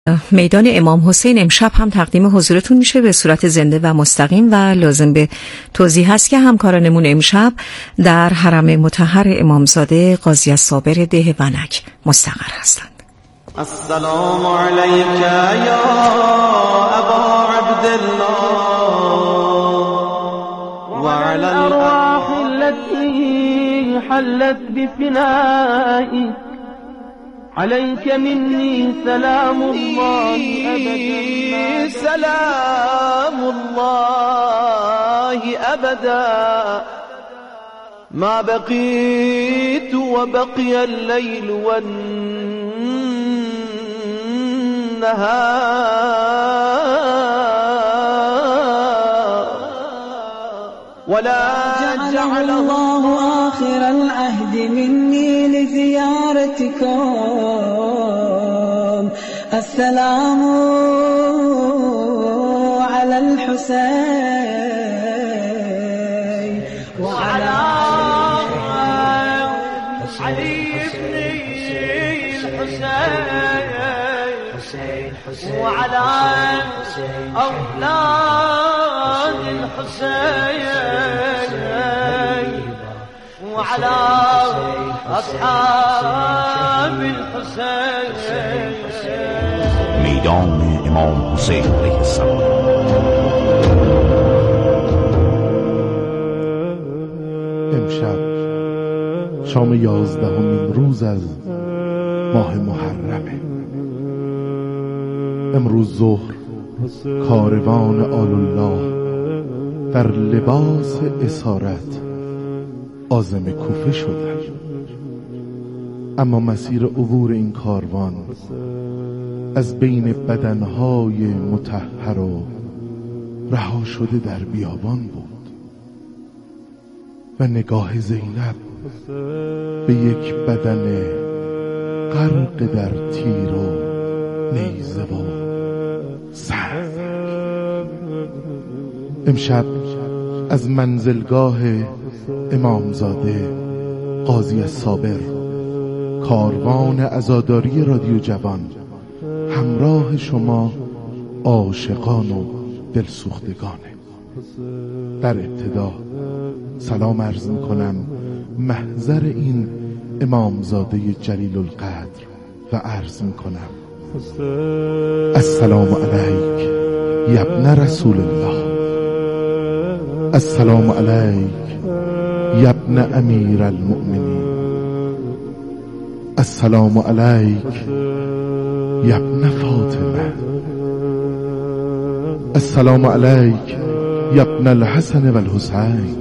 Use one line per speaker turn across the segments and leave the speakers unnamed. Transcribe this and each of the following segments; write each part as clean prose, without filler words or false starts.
میدان امام حسین امشب هم تقدیم حضورتون میشه به صورت زنده و مستقیم و لازم به توضیح هست که همکارانمون امشب در حرم مطهر امامزاده قاضی الصابر ده ونک مستقر هستند.
السلام علیک یا ابا عبدالله و علی الارواح التي حلت بفنائك عليك مني سلام الله أبدا سلام الله أبدا ما بقيت وبقي الليل والنهار ولا جعل الله
آخر العهد مني لزيارتكم السلام على الحسين وعلى علي بن الحسين وعلى أولاد الحسين وعلى أصحاب الحسين.
میدان امام حسین علیه السلام.
امشب شام 11مین روز از ماه محرمه. امروز ظهر کاروان آل الله در لباس اسارت عازم کوفه شدند، اما مسیر عبور این کاروان از بین بدنهای مطهر و رها شده در بیابان بود و نگاه زینب به یک بدن غرق در تیر و نیزه و سنگ. امشب از منزلگاه امامزاده قاضی الصابر کاروان عزاداری رادیو جوان همراه شما عاشقان و دلسوختگانه. در ابتدا سلام عرض میکنم محضر این امامزاده جلیل القدر و عرض میکنم السلام علیک یا ابن رسول الله، السلام علیک یا ابن امیر المؤمنین، السلام علیک یا ابن فاطمه، السلام علیک یا ابن الحسن والحسین،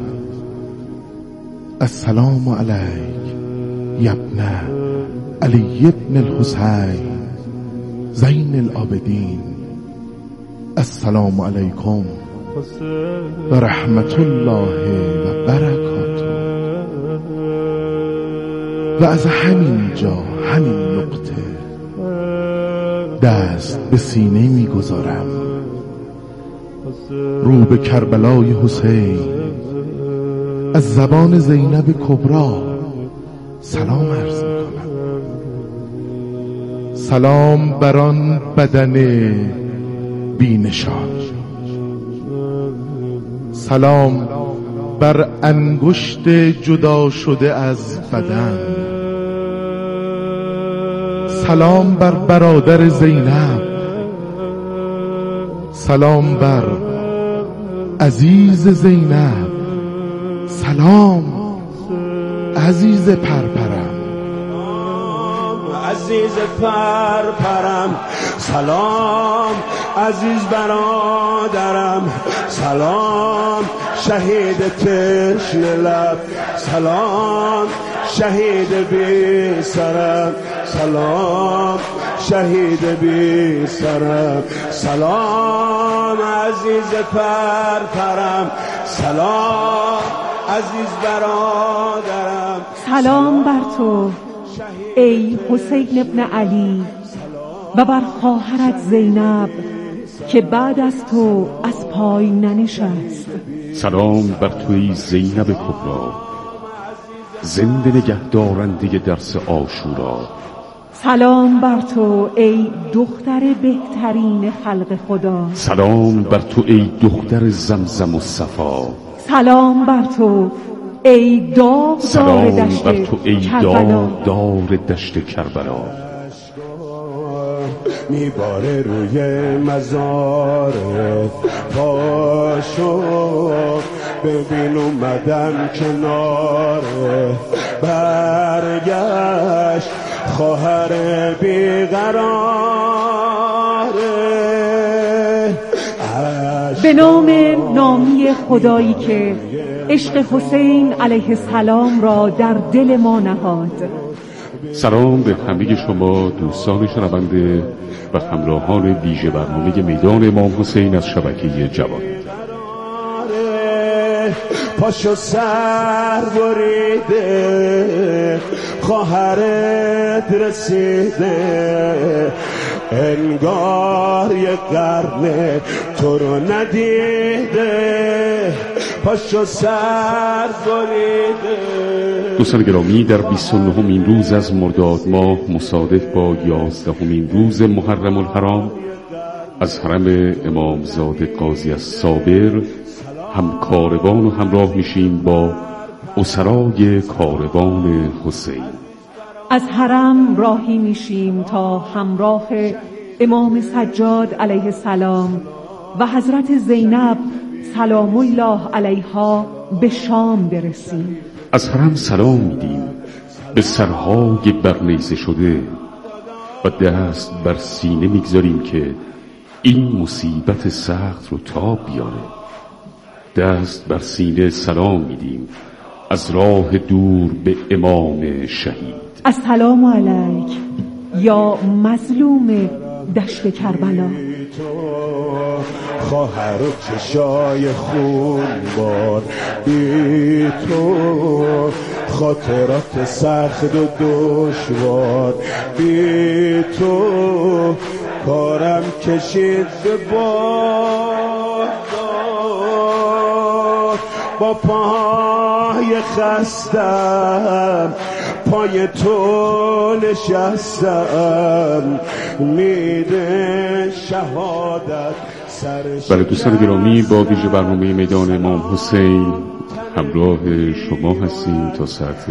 السلام علیک یا ابن علی ابن الحسین زین العابدین، السلام علیکم و رحمت الله و برکاته. و از همین جا، همین نقطه دست به سینه میگذارم، رو به کربلای حسین، از زبان زینب کبرا سلام عرض میکنم. سلام بر آن بدن بینشان، سلام بر انگشت جدا شده از بدن، سلام بر برادر زینب، سلام بر عزیز زینب، سلام عزیز پرپرم،
عزیز پرپرم، سلام عزیز برادرم، سلام شهید تشنه لب، سلام شهید بی سرم، سلام شهید بی سرم، سلام عزیز پرپرم، سلام عزیز برادرم.
سلام بر تو ای حسین ابن علی و بر خواهرت زینب که بعد از تو از پای ننشست.
سلام بر توی زینب کبرا، زنده نگه دارنده درس عاشورا.
سلام بر تو ای دختر بهترین خلق خدا.
سلام بر تو ای دختر زمزم و صفا.
سلام بر تو ای داغدار دشت
بر تو ای داغدار دشت کربلا.
میباره روی مزارت پاشو ببین اومدم کناره برگشت خواهر بیقراره.
به نام نامی خدایی که عشق حسین علیه السلام را در دل ما نهاد.
سلام به همه شما دوستان شنونده و همراهان ویژه برنامه میدان امام حسین از شبکه جوان.
پاشو سر بریده خواهرت رسیده انگار یک قرنه تو رو ندیده. پاشو سر بریده.
دوستان گرامی، در 29مین روز از مرداد ماه مصادف با 11مین روز محرم الحرام از حرم امامزاده قاضی الصابر همکاروان و همراه میشیم با اسرای کاروان حسین.
از حرم راهی میشیم تا همراه امام سجاد علیه السلام و حضرت زینب سلام الله علیها به شام برسیم.
از حرم سلام میدیم به سرهای برنیزه شده و دست بر سینه میگذاریم که این مصیبت سخت رو تاب بیاره. دست بر سینه سلام میدیم از راه دور به امام شهید.
السلام علیک یا مظلوم دشت کربلا.
خواهر چشای خون بار بی تو خاطرات سخت و دشوار بی تو کارم کشید به باد با پای خستم پای تو نشستم میده شهادت.
برای دوستان گرامی، با ویژه برنامه میدان امام حسین همراه شما هستیم تا ساعت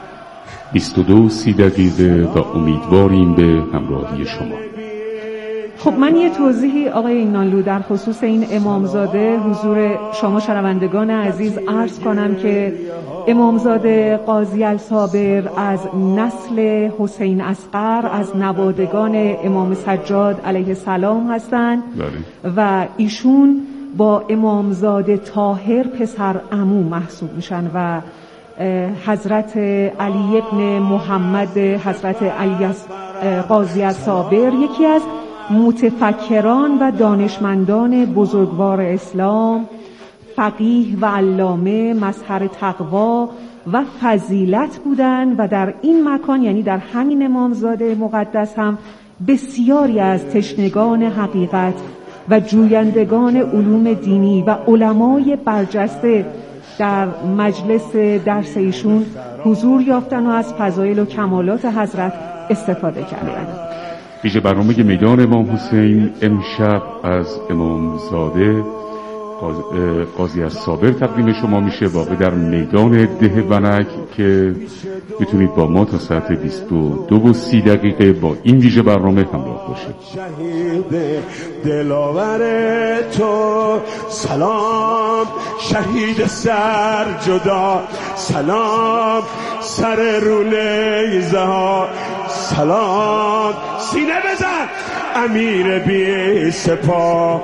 22:30 و امیدواریم به همراهی شما.
خب من یه توضیحی آقای اینانلو در خصوص این امامزاده حضور شما شنوندگان عزیز عرض کنم که امامزاده قاضی الصابر از نسل حسین اصغر از نوادگان امام سجاد علیه السلام هستند و ایشون با امامزاده طاهر پسر عمو محسوب میشن و حضرت علی ابن محمد حضرت علی قاضی الصابر یکی از متفکران و دانشمندان بزرگوار اسلام، فقیه و علامه، مظهر تقوا و فضیلت بودند و در این مکان یعنی در همین امامزاده مقدس هم بسیاری از تشنگان حقیقت و جویندگان علوم دینی و علمای برجسته در مجلس درس ایشون حضور یافتن و از فضایل و کمالات حضرت استفاده کردند.
ویژه برنامه میدان امام حسین امشب از امامزاده قاضی الصابر تقدیم شما میشه، واقع در میدان ده ونک که میتونید با ما تا ساعت 22:30 با این ویژه برنامه همراه باشید.
شهید دلاور تو سلام، شهید سر جدا سلام، سر رونه زها سلام، سینه بزن امیر بی سپاه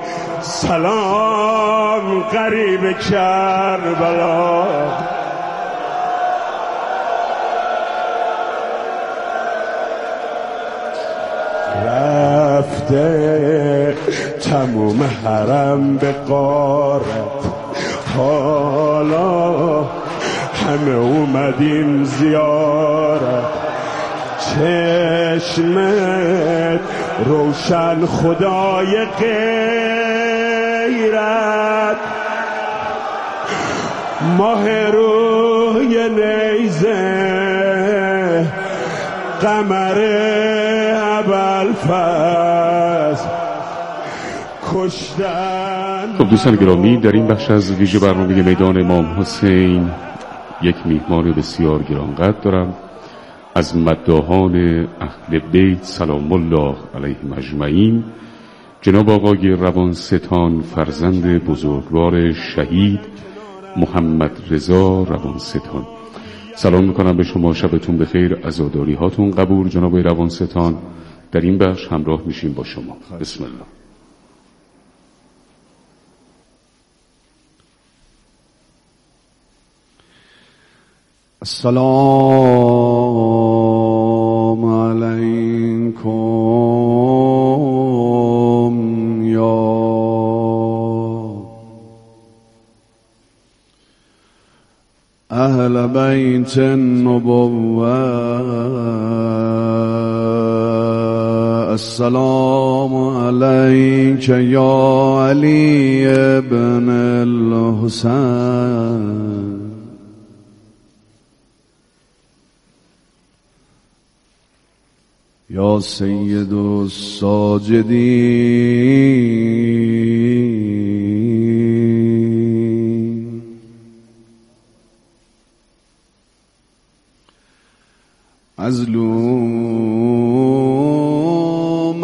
سلام، غریب کربلا. رفته تموم حرم به غارت، حالا همه اومدیم زیارت، چشمت روشن خدای غیرت، ماه روی نیزه قمر ابوالفضل کشتن.
خب دوستان گرامی، در این بخش از ویژه برنامه میدان امام حسین یک میهمان بسیار گرانقدر دارم. از مداحان اهل بیت سلام الله علیهم اجمعین، جناب آقای روانستان فرزند بزرگوار شهید محمد رضا روانستان. سلام میکنم به شما، شبتون بخیر، عزاداری هاتون قبول. جناب روانستان، در این بخش همراه میشیم با شما. بسم الله.
السلام علیکم یا اهل بیت النبوة، السلام علیک یا علی ابن الحسین. یا سید الساجدین، مظلوم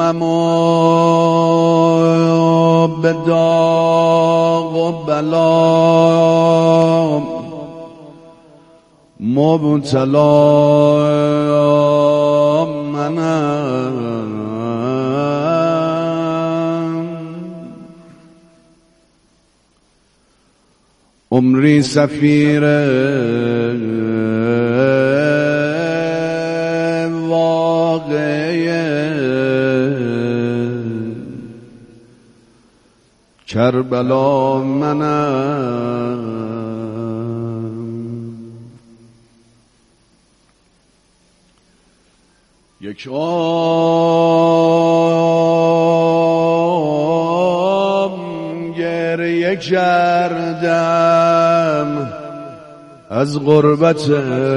ما به داغ و بلا، مبتلا عمری سفیر واقعه کربلا منم. یک گریه کردم از غربت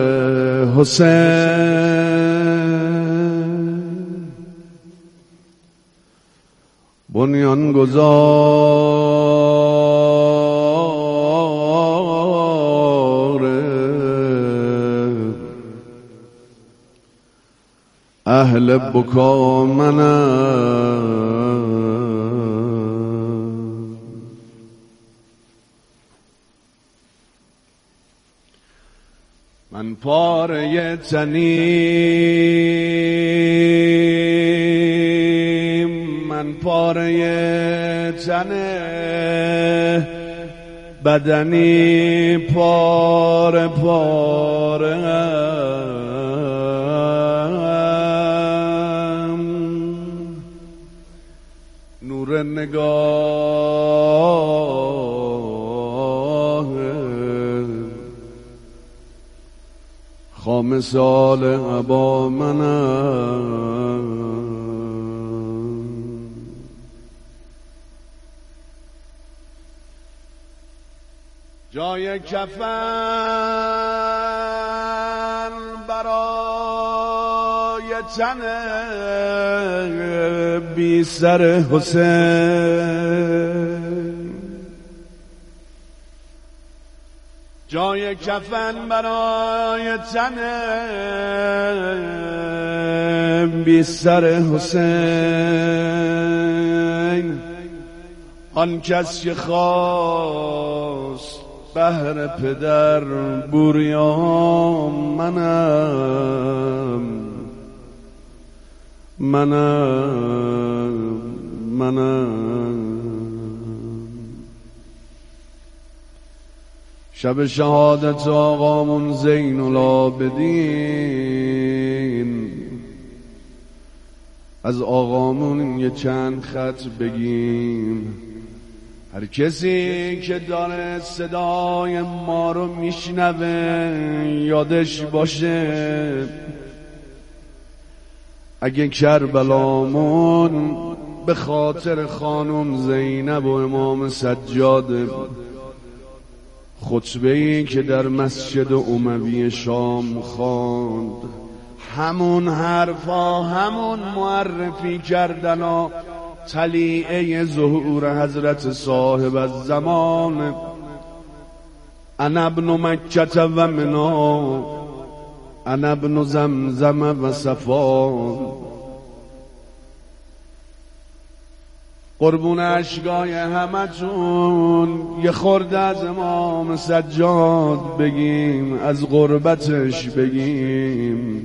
حسین، بنیانگذار اهل بکا منم. من پاره تنیم، من پاره تنه، بدنی پاره پاره، نور نگاه خامسال عبا منم. جای کفن برای تن بی سر حسین، جای کفن برای تن بی سر حسین، آن کس که خواست بهر پدر بوریام منم، منم. شب شهادت آقامون زین العابدین، از آقامون یه چند خط بگیم. هر کسی که داره صدای ما رو میشنوه یادش باشه اگه کربلامون به خاطر خانم زینب و امام سجاد، خطبه‌ای که در مسجد اموی شام خواند، همون حرفا همون معرفی کردنا طلیعه ظهور حضرت صاحب الزمان. انا ابن مکة و منا، انا ابن زمزم و صفا. قربون اشکای همتون یه خورده از امام سجاد بگیم، از غربتش بگیم.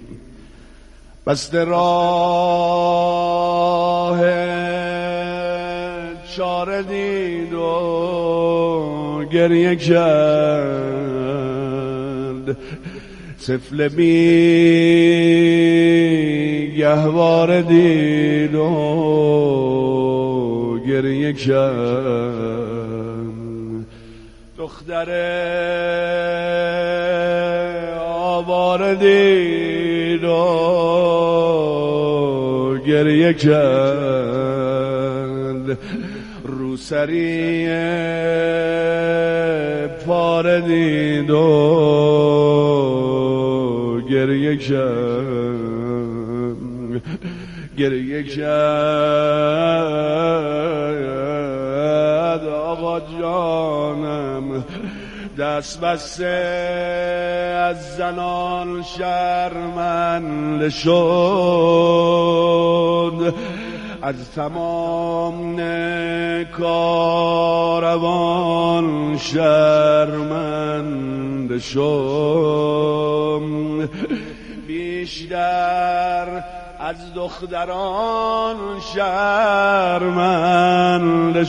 بسته راه چاره دید و گریه کرد، طفل بی گهواره دید و گریه کرد. دختر آواره دید و گریه کرد. روسری پاره دید و گریه کرد. گریه کرد آقا جانم، دست بسته از زنان شرمنده شد، از تمام کاروان شرمنده شد. بیشتر از دختران شرمنده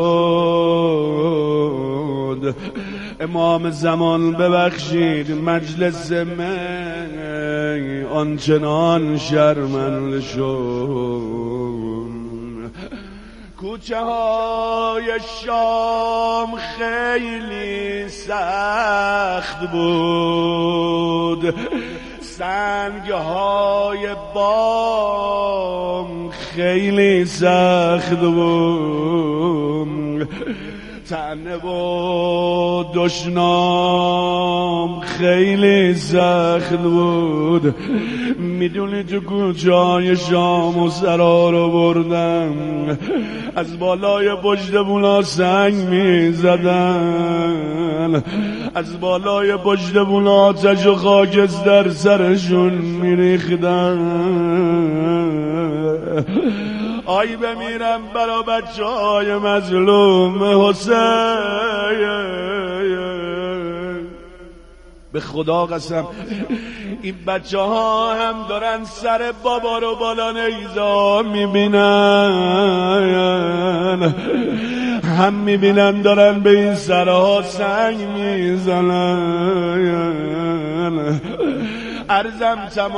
شد. امام زمان ببخشید مجلس من آنچنان شرمنده شد. کوچه های شام خیلی سخت بود، سنگ های بام خیلی سخت بود، تنه و دشنام خیلی سخت بود. میدونی تو کوچه های شام و سرا رو بردم، از بالای پشت بونا سنگ میزدن، از بالای پشت بونا آتش و خاکستر سرشون میریختن. آی بمیرم برا بچه های مظلوم حسین. به خدا قسم این بچه ها هم دارن سر بابا رو بالا نیزا میبینن، هم میبینن دارن به این سرها سنگ میزنن. عرضم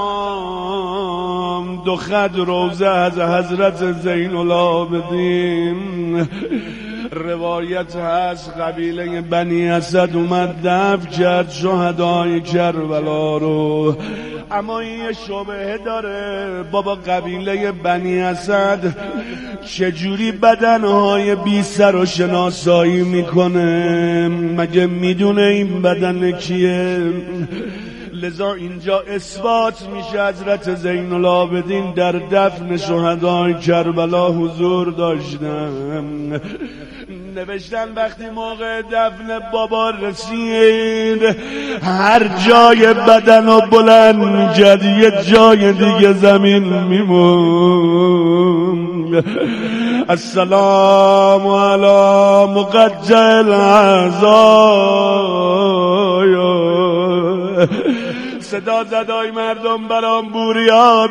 تمام دو خط روزه از حضرت زین العابدین. روایت هست قبیله بنی اسد اومد دفن کرد شهدای کربلا رو، اما این شبهه داره بابا قبیله بنی اسد چجوری بدنهای بی سر و شناسایی میکنه؟ مگه میدونه این بدن کیه؟ لذا اینجا اثبات میشه حضرت زین العابدین در دفن شهدای کربلا حضور داشتن. نوشتن وقتی موقع دفن بابا رسید هر جای بدن رو بلند میکرد یه جای دیگه زمین میموند. السلام علی مقجع العزای. صدا زدای مردم برام بوریا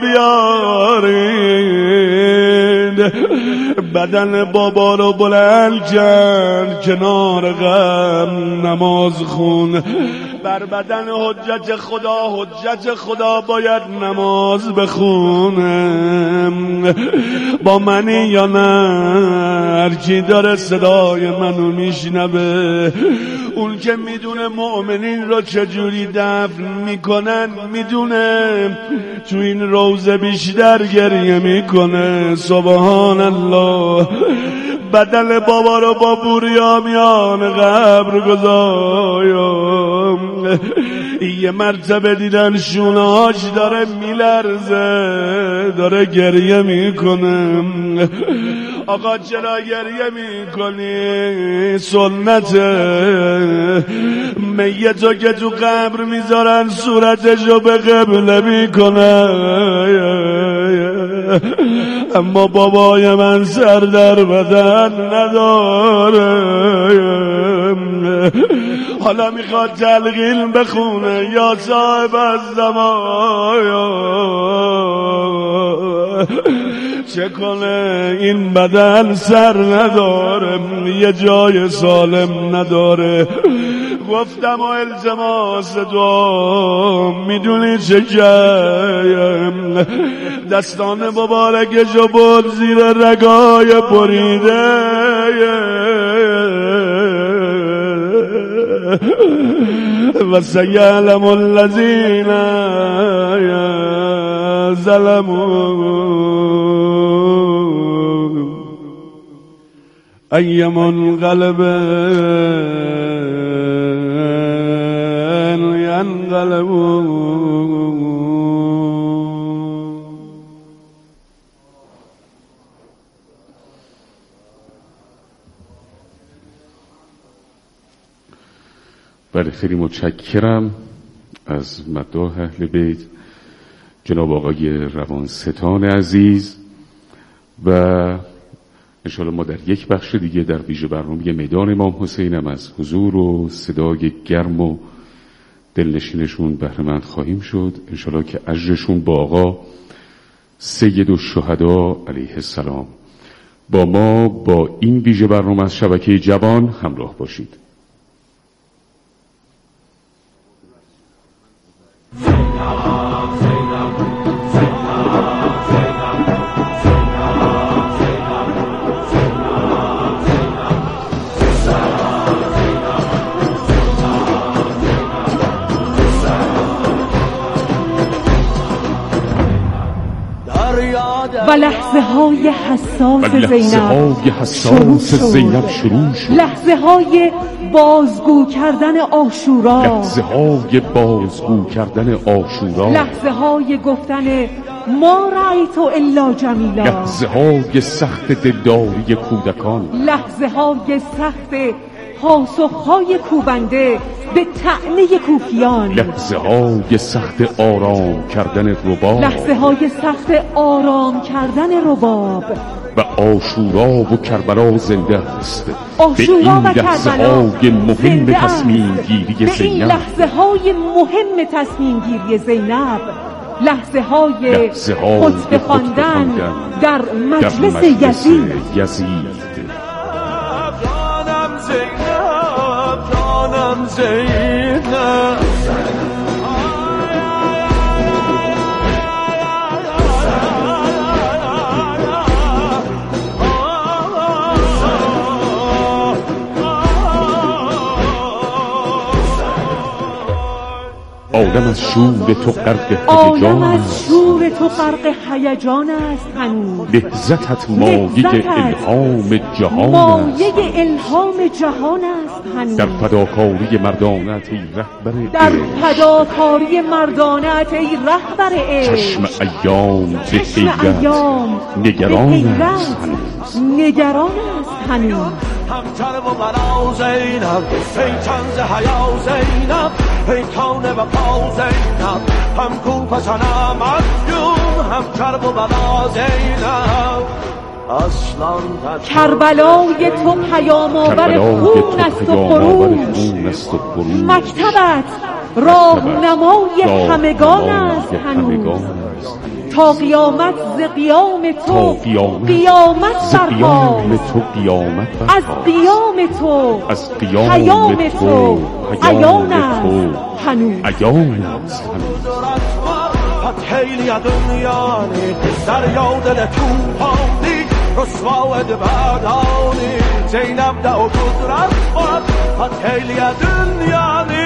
بیارید. بدن بابا رو بلند کرد کنار غم نماز خون. بر بدن حجت خدا باید نماز بخونم. با منی یا نه؟ هر کی داره صدای منو میشنوه، اون که میدونه مؤمنین رو چجوری دفن میکنن میدونه تو این روزه بیشتر گریه میکنه. سبحان الله. بدن بابا رو با بوریا میان قبر گذارم. یه مرتبه دیدن شونهاش داره میلرزه، داره گریه میکنه. آقا چرا گریه میکنی؟ سنته میتو که تو قبر میذارن صورتشو به قبله میکنن، اما بابای من سر در بدن نداره، حالا میخواد تلقین بخونه یا صاحب الزمان چه کنه؟ این بدن سر نداره، یه جای سالم نداره. گفتم و التماس دعا، میدونی چه کردم؟ دستان مبارکشو برد زیر رگای بریده، و سیعلم الذین ظلموا ای منقلب ینقلبون.
بله، خیلی متشکرم از مداح اهل بیت جناب آقای روانستان عزیز. و انشاءالله ما در یک بخش دیگه در ویژه برنامه میدان امام حسین هم از حضور و صدای گرم و دلنشینشون بهره مند خواهیم شد، انشاءالله که اجرشون با آقا سید الشهدا علیه السلام. با ما با این ویژه برنامه از شبکه جوان همراه باشید.
و لحظه های حساس
زینب شروع شد.
لحظه های بازگو کردن عاشورا،
لحظه های بازگو کردن عاشورا،
لحظه های گفتن ما رأیت الا جمیلا،
لحظه های سخت دلداری کودکان،
لحظه های سخت پاسخهای کوبنده به طعنه کوفیان،
لحظه های سخت آرام کردن رباب،
لحظه های سخت آرام کردن رباب.
و عاشورا و کربلا زنده است.
عاشورا و
کربلا مهم تصمیم گیری
زینب، به این لحظه های مهم تصمیم گیری زینب، لحظه های خطبه خواندن در مجلس یزید.
جانم زینب
آدم از شور تو غرق
هیجان است، شور تو غرق هیجان است هنوز.
لحظتت مایه الهام جهان است،
مایه الهام جهان است هنوز.
در فداکاری مردانت ای رهبر عشق،
در فداکاری مردانت ای رهبر عشق.
چشم ایام به نگران است هنوز،
نگران است هنوز.
همتر و مرا زینب ای تنز حیا زینب ای تانه و پا زینب هم کوپسنم مدیون همتر و مرا زینب.
کربلای تو پیام آور خون است و خروش، مکتبت راهنمای همگان است هنوز. تا قیامت ز قیام تو قیامت برپاست، از قیام تو پیام تو عیان است هنوز.
خیلی دنیانی دریا دل توفانی رسوا دبانانی زینب ده و قدرت باد خیلی دنیانی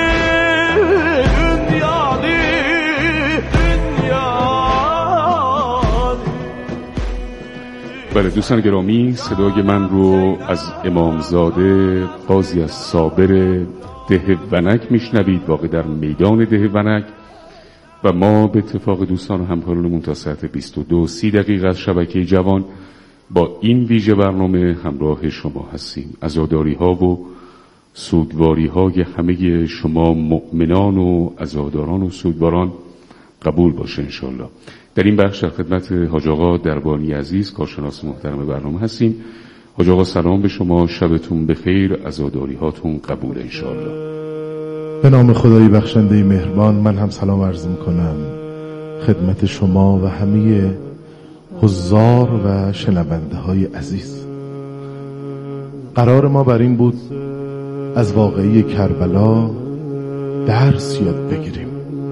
بله دوستان گرامی، صدای من رو از امامزاده قاضی الصابر ده ونک میشنوید، واقع در میدان ده ونک. و ما به اتفاق دوستان و همکارانمون تا ساعت 22:30 دقیقه از شبکه جوان با این ویژه برنامه همراه شما هستیم. عزاداری ها و سوگواری های همه شما مؤمنان و عزاداران و سوگواران قبول باشه انشالله. در این بخش در خدمت حاج آقا دربانی عزیز، کارشناس محترم برنامه هستیم. حاج آقا سلام به شما، شبتون بخیر، عزاداری هاتون قبول انشالله.
به نام خدای بخشنده مهربان، من هم سلام عرض میکنم خدمت شما و همه حضار و شنونده های عزیز. قرار ما بر این بود از واقعی کربلا درس یاد بگیریم.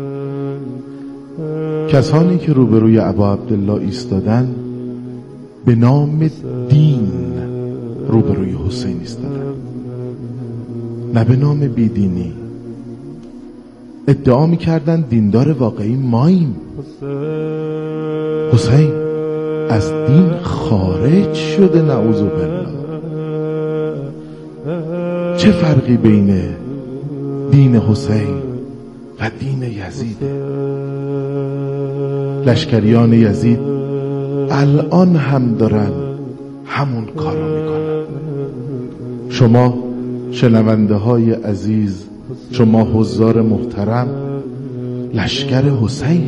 کسانی که روبروی ابا عبدالله ایستادن به نام دین روبروی حسین ایستادن، نه به نام بیدینی. ادعا میکردن دیندار واقعی ماییم. حسین از دین خارج شده، نعوذ بالله. چه فرقی بین دین حسین و دین یزیده؟ لشکریان یزید الان هم دارن همون کارو میکنن. شما شنونده های عزیز، شما حضار محترم، لشکر حسین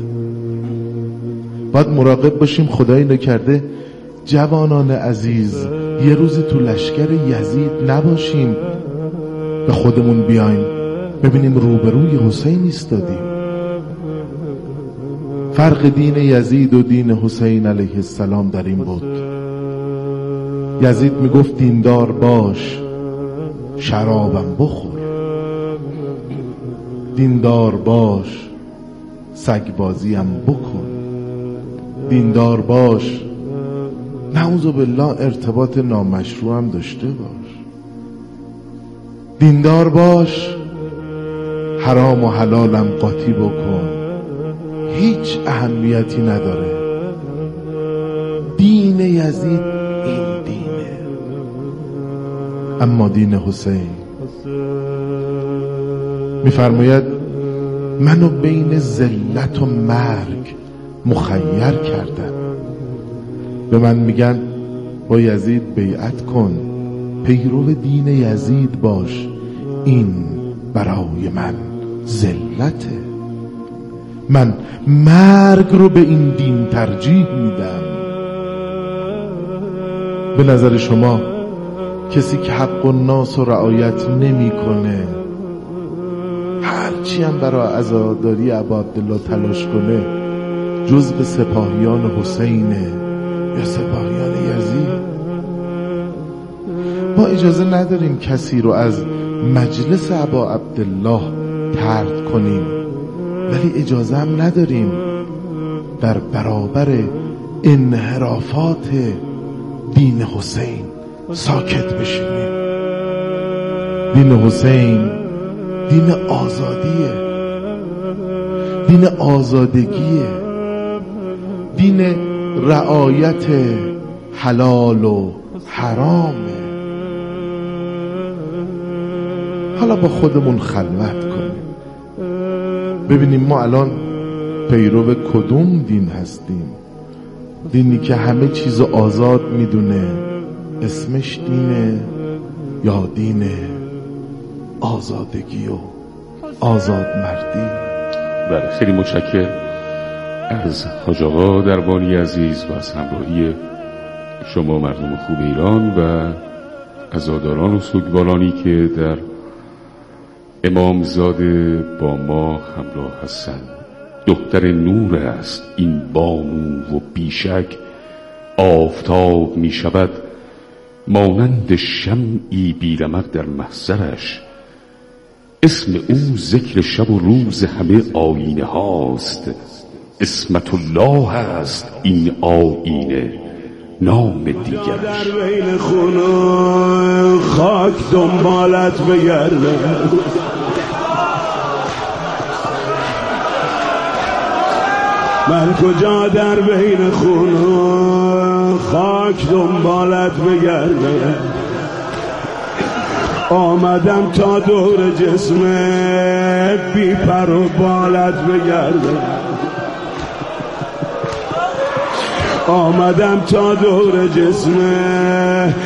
باید مراقب باشیم. خدایی نکرده جوانان عزیز یه روزی تو لشکر یزید نباشیم، به خودمون بیایم ببینیم روبروی حسین ایستادیم. فرق دین یزید و دین حسین علیه السلام در این بود: یزید میگفت دیندار باش، شرابم بخور. دیندار باش، سگبازیم بکن. دیندار باش، نعوذ بالله ارتباط نامشروع هم داشته باش. دیندار باش، حرام و حلالم قاطی بکن. هیچ اهمیتی نداره. دین یزید این دینه، اما دین حسین میفرماید منو بین ذلت و مرگ مخیر کردن. به من میگن با یزید بیعت کن، پیرو دین یزید باش، این برای من ذلته. من مرگ رو به این دین ترجیح میدم. به نظر شما کسی که حق الناس رو رعایت نمیکنه، هرچی هم برای عزاداری ابا عبدالله تلاش کنه، جزء سپاهیان حسینه یا سپاهیان یزید؟ ما اجازه نداریم کسی رو از مجلس ابا عبدالله طرد کنیم، ولی اجازه هم نداریم در برابر انحرافات دین حسین ساکت بشینیم. دین حسین دین آزادیه، دین آزادگیه، دین رعایت حلال و حرامه. حالا با خودمون خلوت کنیم ببینیم ما الان پیرو کدوم دین هستیم. دینی که همه چیزو آزاد میدونه اسمش دینه، یا دین آزادگی و آزادمردی؟
بله، خیلی متشکرم از حاج آقا دربانی عزیز و از همراهی شما مردم خوب ایران و عزاداران و سوگوارانی که در امامزاده با ما همراه هستند. دختر نور است این بانو و بیشک آفتاب می شود مانند شمعی بیرمق در محضرش. اسم او ذکر شب و روز همه آینه هاست. اسمت الله است این آینه نام دیگرش.
در بین خونه خاک دنبالت بگردم، من کجا در بین خونه خاک دنبالت بگردم، آمدم تا دور جسم بی پر و بالت بگردم، آمدم تا دور جسم